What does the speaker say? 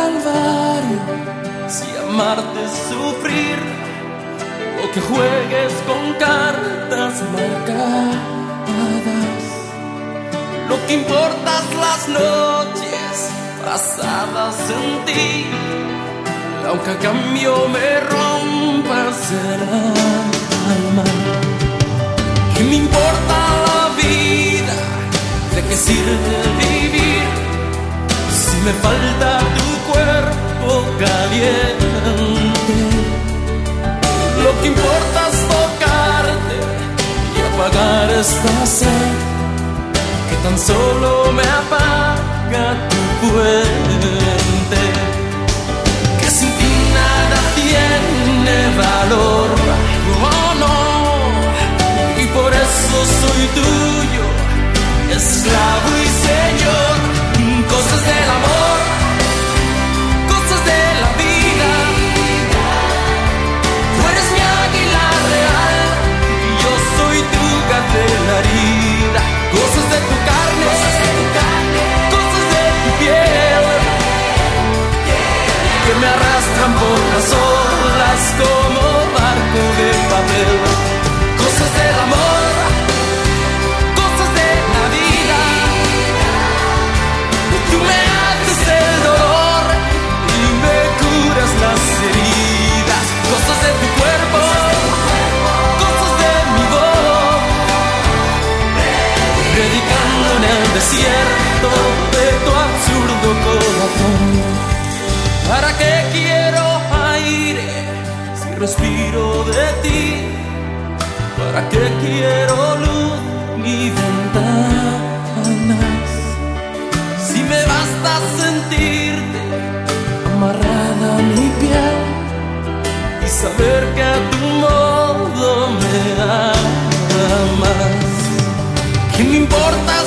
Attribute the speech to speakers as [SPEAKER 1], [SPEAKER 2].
[SPEAKER 1] calvario, si amarte es sufrir o que juegues con cartas marcadas. Lo que importa es las noches pasadas en ti, aunque a cambio me rompas el alma. ¿Qué me importa la vida? ¿De qué sirve vivir si me falta tu cuerpo caliente? Lo que importa es tocarte y apagar esta sed que tan solo me apaga tu puente. Que sin ti nada tiene valor, oh no, y por eso soy tuyo, esclavo y señor. Cosas del amor, cosas de la vida. Tú eres mi águila real y yo soy tu gacela herida. Cosas de tu carne, cosas de tu piel, que me arrastran por las olas como barco de papel. Cosas del amor, cosas de la vida. Tú me haces el dolor y me curas las heridas. Cosas de tu cuerpo, cosas de mi voz, predicando en el desierto de tu absurdo corazón. ¿Para qué quiero aire si respiro de ti? ¿Para qué quiero luz y ventanas si me basta sentirte amarrada a mi piel y saber que a tu modo me amas? ¿Qué me importa